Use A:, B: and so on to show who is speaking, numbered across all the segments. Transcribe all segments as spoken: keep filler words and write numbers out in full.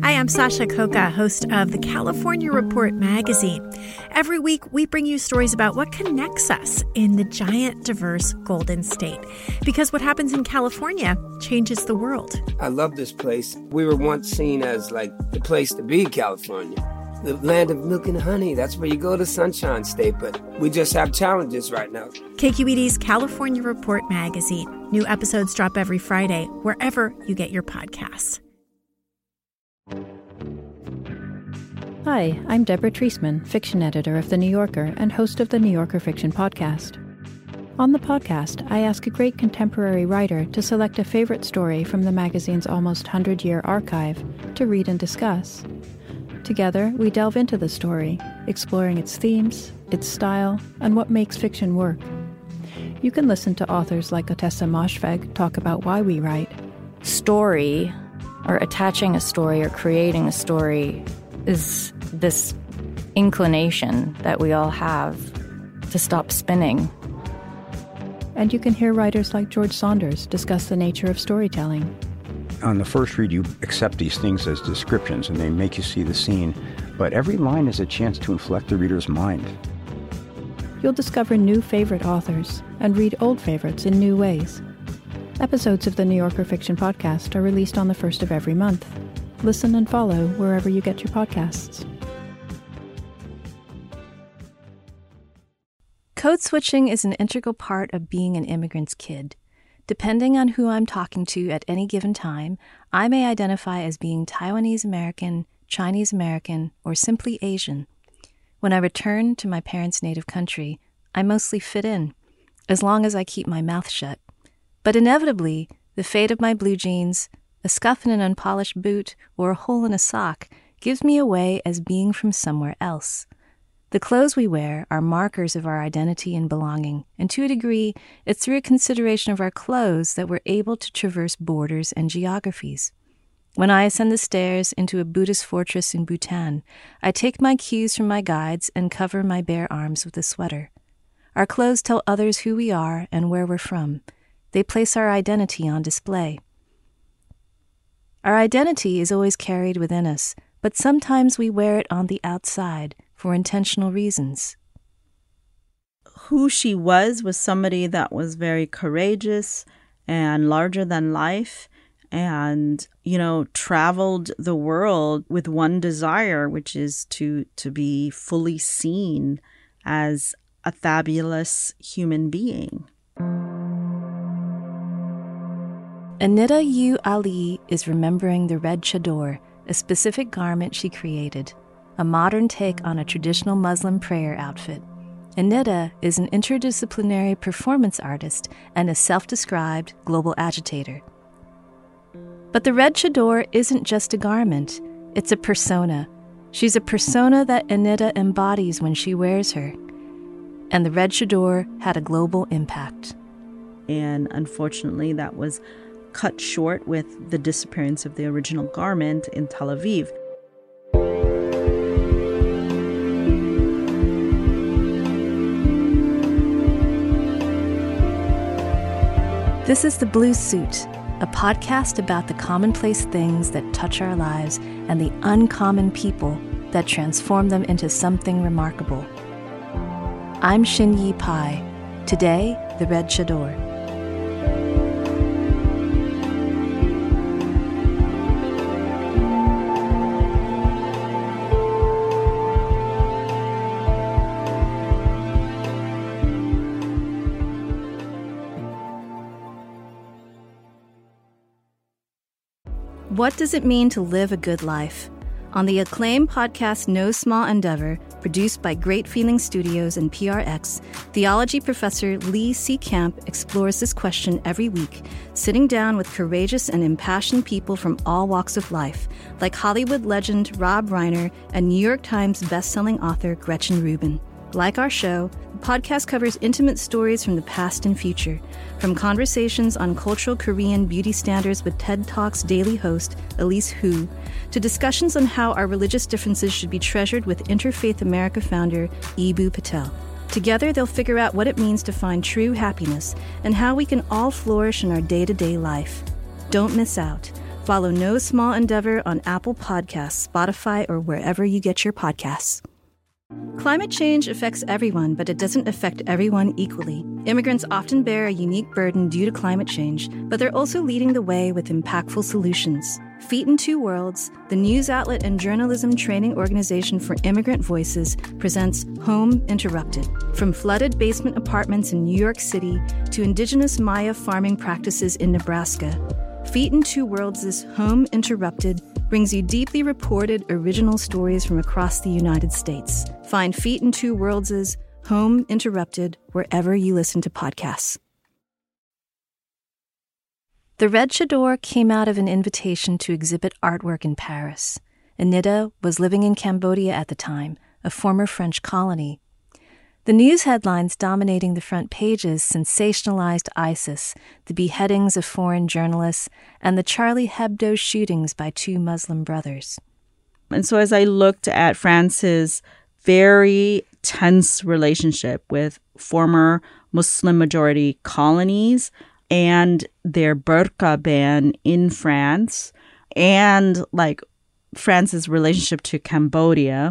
A: Hi, I'm Sasha Khokha, host of the California Report magazine. Every week, we bring you stories about what connects us in the giant, diverse Golden State. Because what happens in California changes the world.
B: I love this place. We were once seen as like the place to be, California. The land of milk and honey. That's where you go to Sunshine State. But we just have challenges right now.
A: K Q E D's California Report magazine. New episodes drop every Friday, wherever you get your podcasts.
C: Hi, I'm Deborah Treisman, fiction editor of The New Yorker and host of the New Yorker Fiction Podcast. On the podcast, I ask a great contemporary writer to select a favorite story from the magazine's almost hundred-year archive to read and discuss. Together, we delve into the story, exploring its themes, its style, and what makes fiction work. You can listen to authors like Ottessa Moshfegh talk about why we write.
D: Story, or attaching a story or creating a story, is this inclination that we all have to stop spinning.
C: And you can hear writers like George Saunders discuss the nature of storytelling.
E: On the first read, you accept these things as descriptions and they make you see the scene, but every line is a chance to inflect the reader's mind.
C: You'll discover new favorite authors and read old favorites in new ways. Episodes of the New Yorker Fiction Podcast are released on the first of every month. Listen and follow wherever you get your podcasts.
F: Code switching is an integral part of being an immigrant's kid. Depending on who I'm talking to at any given time, I may identify as being Taiwanese American, Chinese American, or simply Asian. When I return to my parents' native country, I mostly fit in, as long as I keep my mouth shut. But inevitably, the fate of my blue jeans, a scuff in an unpolished boot, or a hole in a sock gives me away as being from somewhere else. The clothes we wear are markers of our identity and belonging, and to a degree, it's through a consideration of our clothes that we're able to traverse borders and geographies. When I ascend the stairs into a Buddhist fortress in Bhutan, I take my cues from my guides and cover my bare arms with a sweater. Our clothes tell others who we are and where we're from. They place our identity on display. Our identity is always carried within us, but sometimes we wear it on the outside for intentional reasons.
G: Who she was was somebody that was very courageous and larger than life and, you know, traveled the world with one desire, which is to, to be fully seen as a fabulous human being.
F: Anita Yu Ali is remembering the red chador, a specific garment she created, a modern take on a traditional Muslim prayer outfit. Anita is an interdisciplinary performance artist and a self-described global agitator. But the red chador isn't just a garment, it's a persona. She's a persona that Anita embodies when she wears her. And the red chador had a global impact.
G: And unfortunately, that was cut short with the disappearance of the original garment in Tel Aviv.
F: This is The Blue Suit, a podcast about the commonplace things that touch our lives and the uncommon people that transform them into something remarkable. I'm Xin-Yi Pai. Today, the red chador. What does it mean to live a good life? On the acclaimed podcast No Small Endeavor, produced by Great Feeling Studios and P R X, theology professor Lee C. Camp explores this question every week, sitting down with courageous and impassioned people from all walks of life, like Hollywood legend Rob Reiner and New York Times bestselling author Gretchen Rubin. Like our show, the podcast covers intimate stories from the past and future, from conversations on cultural Korean beauty standards with TED Talks daily host Elise Hu, to discussions on how our religious differences should be treasured with Interfaith America founder Eboo Patel. Together, they'll figure out what it means to find true happiness and how we can all flourish in our day-to-day life. Don't miss out. Follow No Small Endeavor on Apple Podcasts, Spotify, or wherever you get your podcasts. Climate change affects everyone, but it doesn't affect everyone equally. Immigrants often bear a unique burden due to climate change, but they're also leading the way with impactful solutions. Feet in Two Worlds, the news outlet and journalism training organization for immigrant voices, presents Home Interrupted. From flooded basement apartments in New York City to indigenous Maya farming practices in Nebraska, Feet in Two Worlds' Home Interrupted brings you deeply reported original stories from across the United States. Find Feet in Two Worlds' Home Interrupted wherever you listen to podcasts. The Red Chador came out of an invitation to exhibit artwork in Paris. Anita was living in Cambodia at the time, a former French colony. The news headlines dominating the front pages sensationalized ISIS, the beheadings of foreign journalists, and the Charlie Hebdo shootings by two Muslim brothers.
G: And so as I looked at France's very tense relationship with former Muslim-majority colonies and their burqa ban in France, and like France's relationship to Cambodia,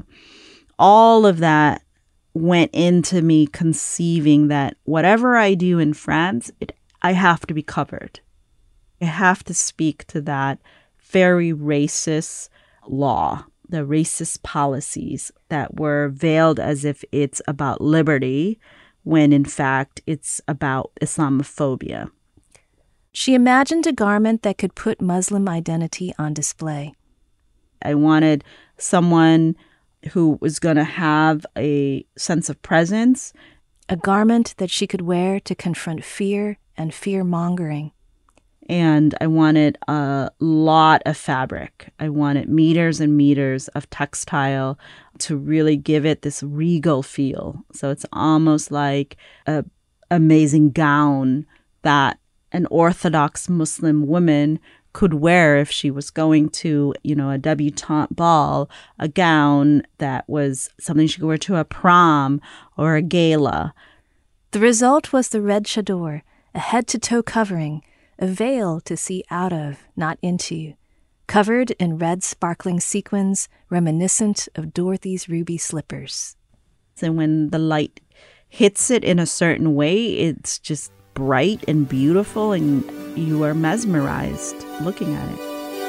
G: all of that went into me conceiving that whatever I do in France, it, I have to be covered. I have to speak to that very racist law, the racist policies that were veiled as if it's about liberty, when in fact it's about Islamophobia.
F: She imagined a garment that could put Muslim identity on display.
G: I wanted someone who was going to have a sense of presence.
F: A garment that she could wear to confront fear and fear-mongering.
G: And I wanted a lot of fabric. I wanted meters and meters of textile to really give it this regal feel. So it's almost like an amazing gown that an Orthodox Muslim woman could wear if she was going to, you know, a debutante ball, a gown that was something she could wear to a prom or a gala.
F: The result was the Red Chador, a head-to-toe covering, a veil to see out of, not into, covered in red sparkling sequins reminiscent of Dorothy's ruby slippers.
G: And when the light hits it in a certain way, it's just bright and beautiful, and you are mesmerized looking at it.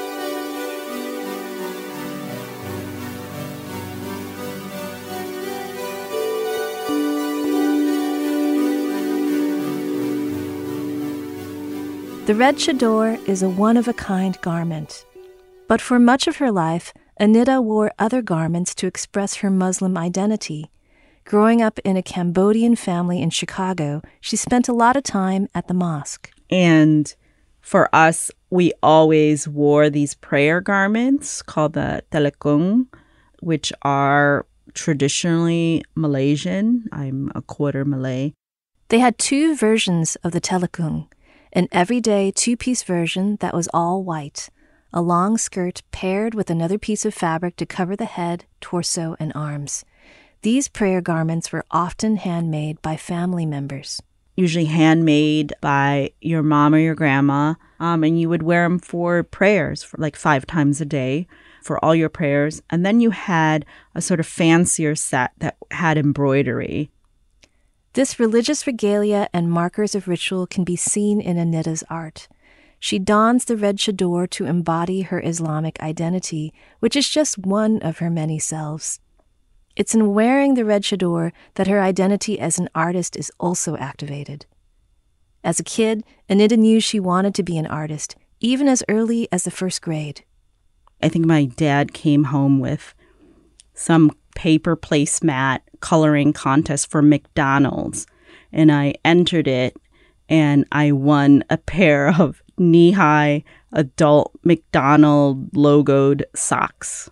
F: The Red Chador is a one-of-a-kind garment. But for much of her life, Anita wore other garments to express her Muslim identity. Growing up in a Cambodian family in Chicago, she spent a lot of time at the mosque.
G: And for us, we always wore these prayer garments called the telekung, which are traditionally Malaysian. I'm a quarter Malay.
F: They had two versions of the telekung, an everyday two-piece version that was all white, a long skirt paired with another piece of fabric to cover the head, torso, and arms. These prayer garments were often handmade by family members.
G: Usually handmade by your mom or your grandma, um, and you would wear them for prayers, for like five times a day, for all your prayers. And then you had a sort of fancier set that had embroidery.
F: This religious regalia and markers of ritual can be seen in Anita's art. She dons the Red Chador to embody her Islamic identity, which is just one of her many selves. It's in wearing the Red Chador that her identity as an artist is also activated. As a kid, Anita knew she wanted to be an artist, even as early as the first grade.
G: I think my dad came home with some paper placemat coloring contest for McDonald's, and I entered it, and I won a pair of knee-high adult McDonald logoed socks.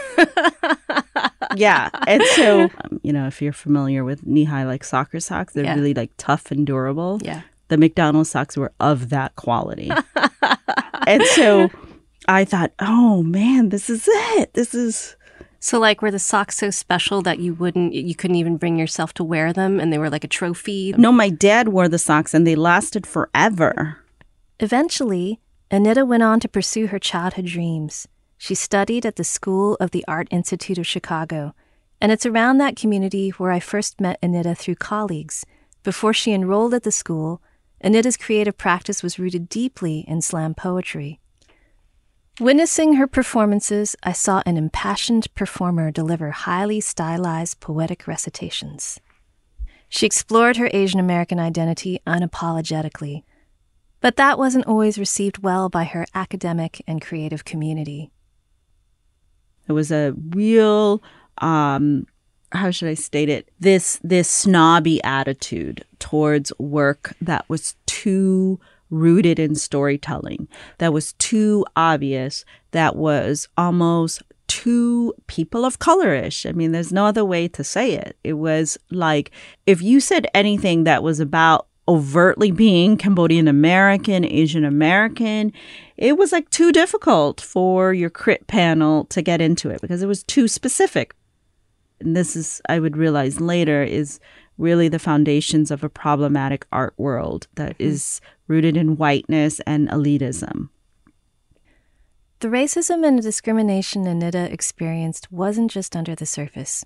G: Yeah. And so, um, you know, if you're familiar with knee-high like soccer socks, they're yeah. really like tough and durable.
F: Yeah.
G: The McDonald's socks were of that quality. And so I thought, oh man, this is it. This is...
H: So like were the socks so special that you wouldn't, you couldn't even bring yourself to wear them and they were like a trophy?
G: No, my dad wore the socks and they lasted forever.
F: Eventually, Anita went on to pursue her childhood dreams. She studied at the School of the Art Institute of Chicago, and it's around that community where I first met Anita through colleagues. Before she enrolled at the school, Anita's creative practice was rooted deeply in slam poetry. Witnessing her performances, I saw an impassioned performer deliver highly stylized poetic recitations. She explored her Asian American identity unapologetically, but that wasn't always received well by her academic and creative community.
G: It was a real, um, how should I state it? This this snobby attitude towards work that was too rooted in storytelling, that was too obvious, that was almost too people of color-ish. I mean, there's no other way to say it. It was like if you said anything that was about overtly being Cambodian American, Asian American, it was like too difficult for your crit panel to get into it because it was too specific. And this is, I would realize later, is really the foundations of a problematic art world that is rooted in whiteness and elitism.
F: The racism and discrimination Anita experienced wasn't just under the surface.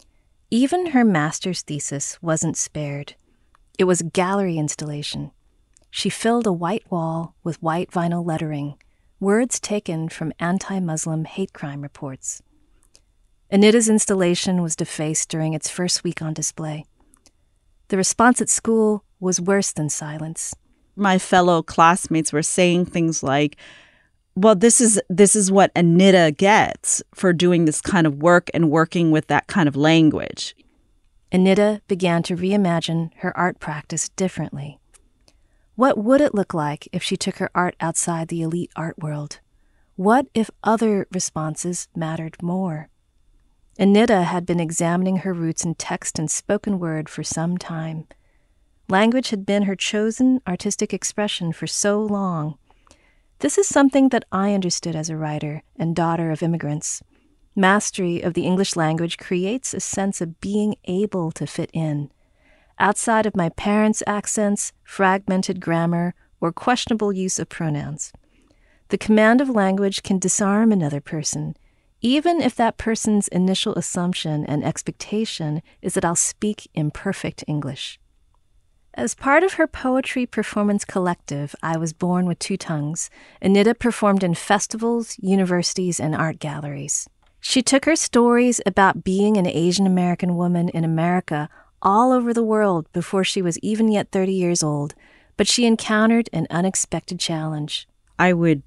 F: Even her master's thesis wasn't spared. It was a gallery installation. She filled a white wall with white vinyl lettering, words taken from anti-Muslim hate crime reports. Anita's installation was defaced during its first week on display. The response at school was worse than silence.
G: My fellow classmates were saying things like, well, this is this is what Anita gets for doing this kind of work and working with that kind of language.
F: Anita began to reimagine her art practice differently. What would it look like if she took her art outside the elite art world? What if other responses mattered more? Anita had been examining her roots in text and spoken word for some time. Language had been her chosen artistic expression for so long. This is something that I understood as a writer and daughter of immigrants. Mastery of the English language creates a sense of being able to fit in. Outside of my parents' accents, fragmented grammar, or questionable use of pronouns. The command of language can disarm another person, even if that person's initial assumption and expectation is that I'll speak imperfect English. As part of her poetry performance collective, I Was Born with Two Tongues, Anita performed in festivals, universities, and art galleries. She took her stories about being an Asian American woman in America all over the world before she was even yet thirty years old, but she encountered an unexpected challenge.
G: I would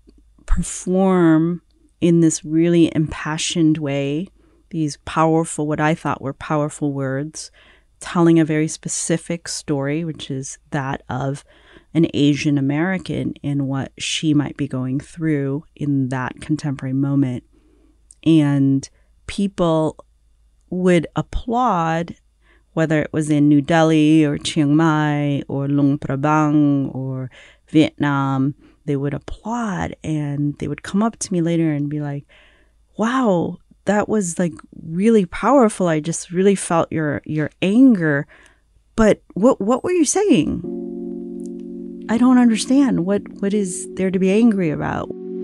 G: perform in this really impassioned way, these powerful, what I thought were powerful words, telling a very specific story, which is that of an Asian American and what she might be going through in that contemporary moment. And people would applaud, whether it was in New Delhi or Chiang Mai or Luang Prabang or Vietnam, they would applaud and they would come up to me later and be like, wow, that was like really powerful. I just really felt your your anger. But what what were you saying? I don't understand. What what is there to be angry about?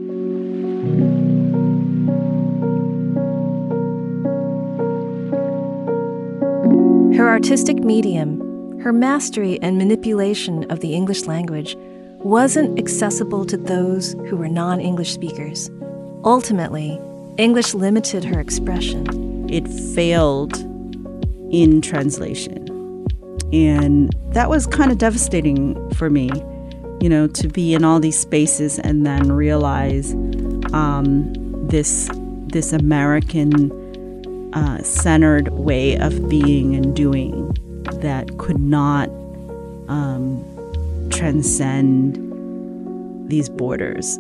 F: Her artistic medium, her mastery and manipulation of the English language, wasn't accessible to those who were non-English speakers. Ultimately, English limited her expression.
G: It failed in translation. And that was kind of devastating for me, you know, to be in all these spaces and then realize um, this, this American Uh, centered way of being and doing that could not um, transcend these borders.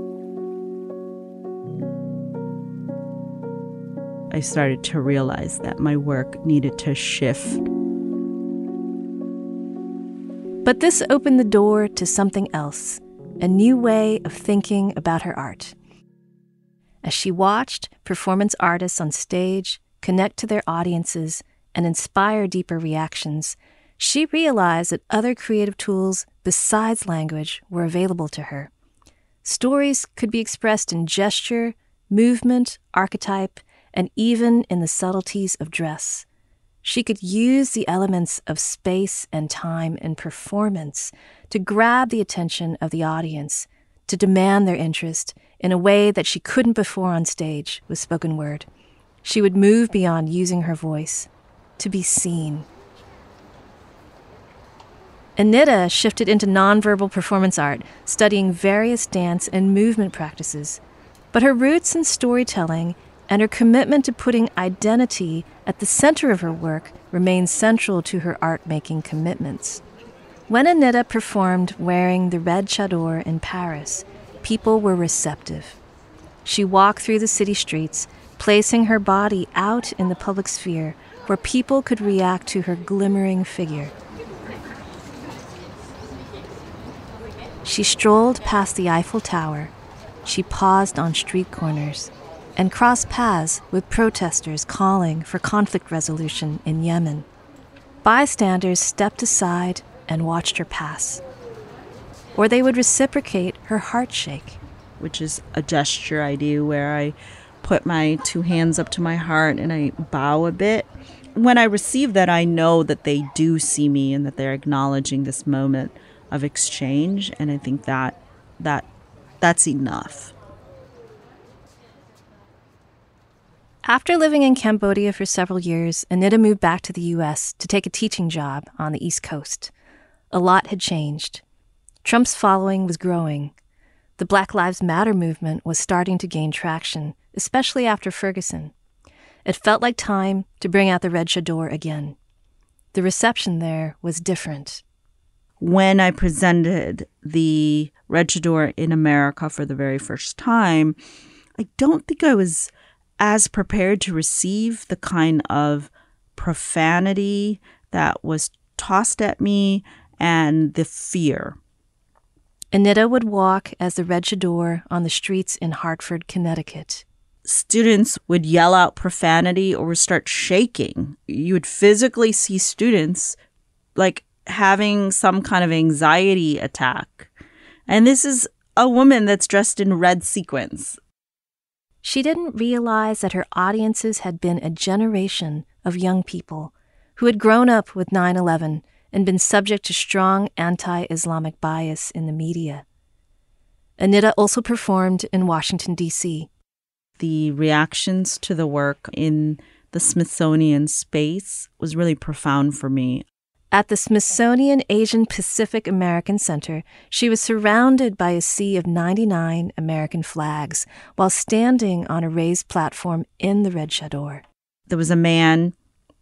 G: I started to realize that my work needed to shift.
F: But this opened the door to something else, a new way of thinking about her art. As she watched performance artists on stage connect to their audiences and inspire deeper reactions, she realized that other creative tools besides language were available to her. Stories could be expressed in gesture, movement, archetype, and even in the subtleties of dress. She could use the elements of space and time and performance to grab the attention of the audience, to demand their interest in a way that she couldn't before on stage with spoken word. She would move beyond using her voice to be seen. Anita shifted into nonverbal performance art, studying various dance and movement practices. But her roots in storytelling and her commitment to putting identity at the center of her work remained central to her art-making commitments. When Anita performed wearing the red chador in Paris, people were receptive. She walked through the city streets, placing her body out in the public sphere where people could react to her glimmering figure. She strolled past the Eiffel Tower. She paused on street corners and crossed paths with protesters calling for conflict resolution in Yemen. Bystanders stepped aside and watched her pass. Or they would reciprocate her heart shake,
G: which is a gesture I do where I put my two hands up to my heart and I bow a bit. When I receive that, I know that they do see me and that they're acknowledging this moment of exchange, and I think that that that's enough.
F: After living in Cambodia for several years, Anita moved back to the U S to take a teaching job on the East Coast. A lot had changed. Trump's following was growing. The Black Lives Matter movement was starting to gain traction, especially after Ferguson. It felt like time to bring out the red chador again. The reception there was different.
G: When I presented the red chador in America for the very first time, I don't think I was as prepared to receive the kind of profanity that was tossed at me and the fear.
F: Anita would walk as the red chador on the streets in Hartford, Connecticut.
G: Students would yell out profanity or start shaking. You would physically see students like having some kind of anxiety attack. And this is a woman that's dressed in red sequins.
F: She didn't realize that her audiences had been a generation of young people who had grown up with nine eleven and been subject to strong anti-Islamic bias in the media. Anita also performed in Washington, D C
G: The reactions to the work in the Smithsonian space was really profound for me.
F: At the Smithsonian Asian Pacific American Center, she was surrounded by a sea of ninety-nine American flags while standing on a raised platform in the red chador.
G: There was a man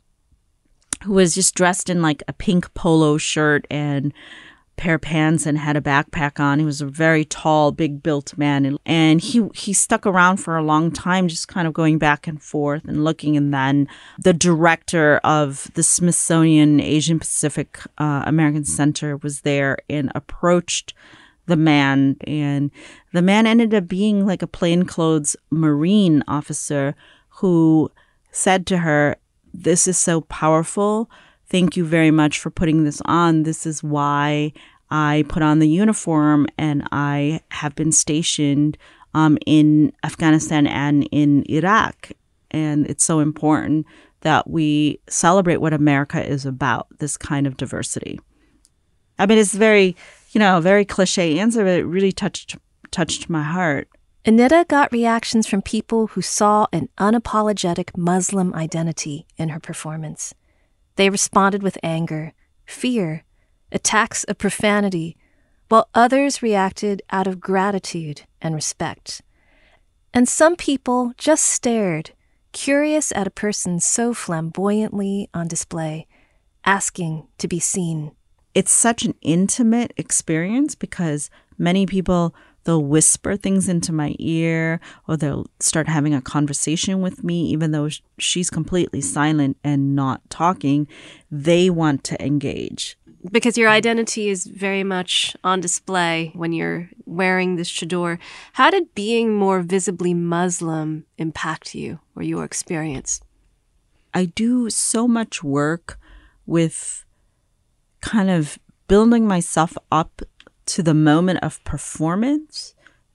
G: who was just dressed in like a pink polo shirt and a pair of pants and had a backpack on. He was a very tall, big-built man. And he, he stuck around for a long time, just kind of going back and forth and looking. And then the director of the Smithsonian Asian Pacific uh, American Center was there and approached the man. And the man ended up being like a plainclothes Marine officer who said to her, "This is so powerful. Thank you very much for putting this on. This is why I put on the uniform and I have been stationed um, in Afghanistan and in Iraq. And it's so important that we celebrate what America is about, this kind of diversity." I mean, it's very, you know, very cliche answer, but it really touched touched my heart.
F: Anita got reactions from people who saw an unapologetic Muslim identity in her performance. They responded with anger, fear, attacks of profanity, while others reacted out of gratitude and respect. And some people just stared, curious at a person so flamboyantly on display, asking to be seen.
G: It's such an intimate experience because many people, they'll whisper things into my ear or they'll start having a conversation with me, even though she's completely silent and not talking. They want to engage.
H: Because your identity is very much on display when you're wearing this chador. How did being more visibly Muslim impact you or your experience?
G: I do so much work with kind of building myself up to the moment of performance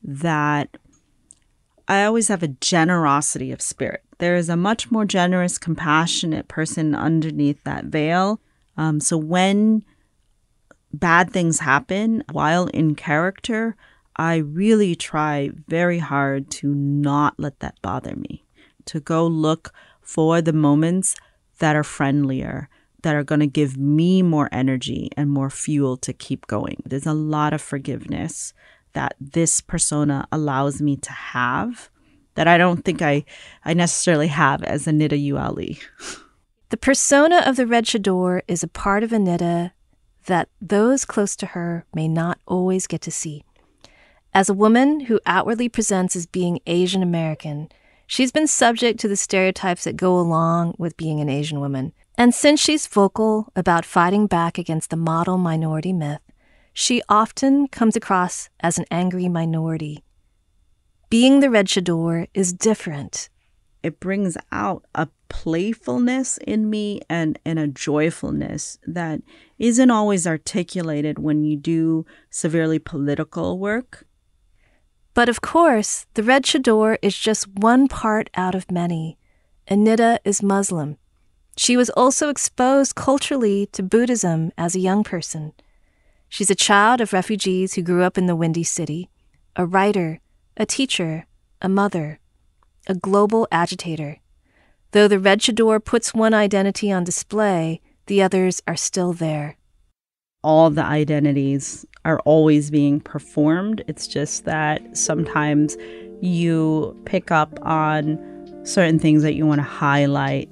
G: that I always have a generosity of spirit. There is a much more generous, compassionate person underneath that veil. Um, so when bad things happen while in character, I really try very hard to not let that bother me, to go look for the moments that are friendlier, that are going to give me more energy and more fuel to keep going. There's a lot of forgiveness that this persona allows me to have that I don't think I, I necessarily have as Anita Ueli.
F: The persona of the Red Chador is a part of Anita that those close to her may not always get to see. As a woman who outwardly presents as being Asian American, she's been subject to the stereotypes that go along with being an Asian woman. And since she's vocal about fighting back against the model minority myth, she often comes across as an angry minority. Being the Red Chador is different.
G: It brings out a playfulness in me and, and a joyfulness that isn't always articulated when you do severely political work.
F: But of course, the Red Chador is just one part out of many. Anita is Muslim. She was also exposed culturally to Buddhism as a young person. She's a child of refugees who grew up in the Windy City, a writer, a teacher, a mother, a global agitator. Though the Red Chador puts one identity on display, the others are still there.
G: All the identities are always being performed. It's just that sometimes you pick up on certain things that you want to highlight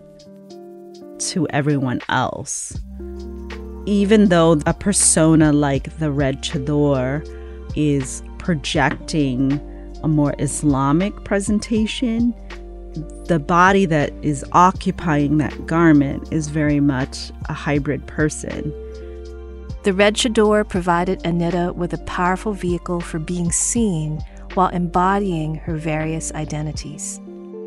G: to everyone else. Even though a persona like the Red Chador is projecting a more Islamic presentation, the body that is occupying that garment is very much a hybrid person.
F: The Red Chador provided Anita with a powerful vehicle for being seen while embodying her various identities.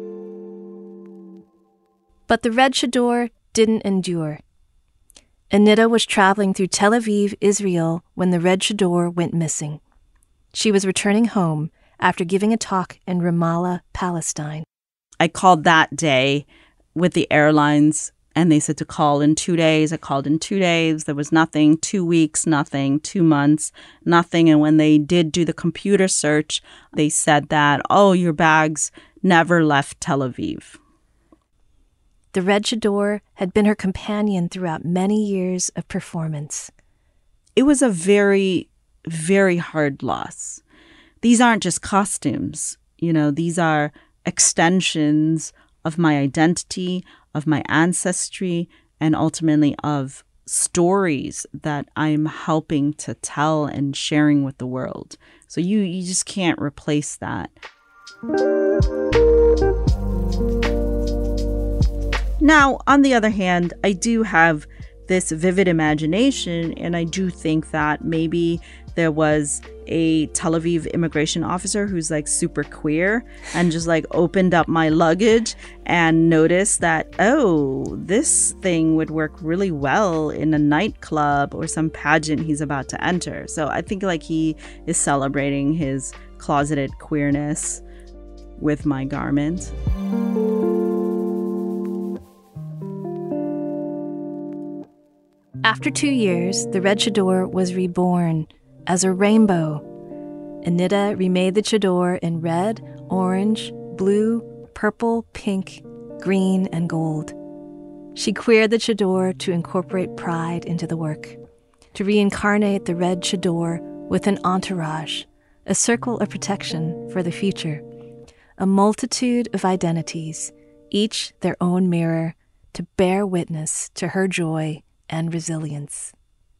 F: But the Red Chador didn't endure. Anita was traveling through Tel Aviv, Israel, when the Red Chador went missing. She was returning home after giving a talk in Ramallah, Palestine.
G: I called that day with the airlines, and they said to call in two days. I called in two days. There was nothing. Two weeks, nothing. Two months, nothing. And when they did do the computer search, they said that, oh, your bags never left Tel Aviv.
F: The Red Chador had been her companion throughout many years of performance.
G: It was a very, very hard loss. These aren't just costumes. You know, these are extensions of my identity, of my ancestry, and ultimately of stories that I'm helping to tell and sharing with the world. So you, you just can't replace that. Now, on the other hand, I do have this vivid imagination, and I do think that maybe there was a Tel Aviv immigration officer who's like super queer and just like opened up my luggage and noticed that, oh, this thing would work really well in a nightclub or some pageant he's about to enter. So I think like he is celebrating his closeted queerness with my garment.
F: After two years, the Red Chador was reborn as a rainbow. Anita remade the Chador in red, orange, blue, purple, pink, green, and gold. She queered the Chador to incorporate pride into the work, to reincarnate the Red Chador with an entourage, a circle of protection for the future, a multitude of identities, each their own mirror, to bear witness to her joy and resilience.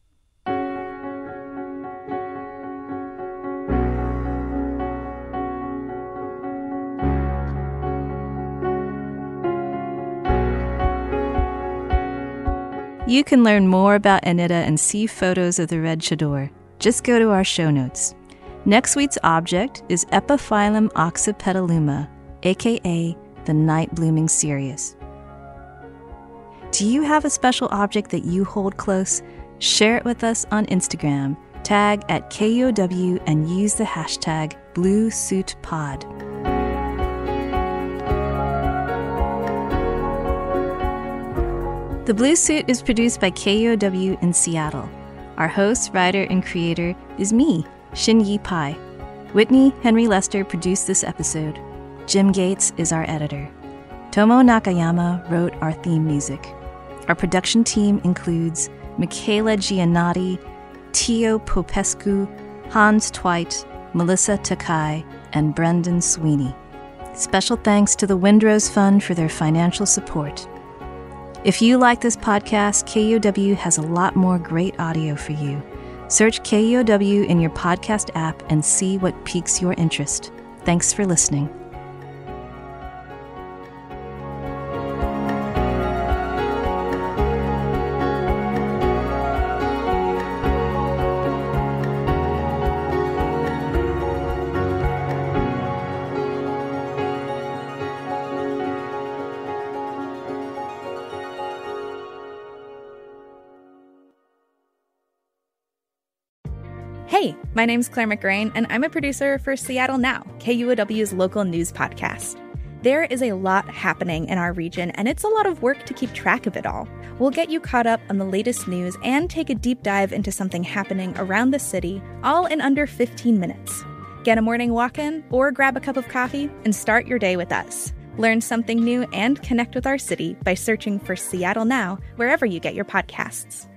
F: You can learn more about Anita and see photos of the Red Chador. Just go to our show notes. Next week's object is Epiphyllum oxypetaluma, aka the night-blooming Cereus. Do you have a special object that you hold close? Share it with us on Instagram, tag at K U O W and use the hashtag Blue Suit Pod. The Blue Suit is produced by K U O W in Seattle. Our host, writer, and creator is me, Xin-Yi Pai. Whitney Henry Lester produced this episode. Jim Gates is our editor. Tomo Nakayama wrote our theme music. Our production team includes Michaela Giannotti, Tio Popescu, Hans Tweit, Melissa Takai, and Brendan Sweeney. Special thanks to the Windrose Fund for their financial support. If you like this podcast, K U O W has a lot more great audio for you. Search K U O W in your podcast app and see what piques your interest. Thanks for listening.
I: Hey, my name's Claire McGrain, and I'm a producer for Seattle Now, K U O W's local news podcast. There is a lot happening in our region, and it's a lot of work to keep track of it all. We'll get you caught up on the latest news and take a deep dive into something happening around the city, all in under fifteen minutes. Get a morning walk in, or grab a cup of coffee, and start your day with us. Learn something new and connect with our city by searching for Seattle Now wherever you get your podcasts.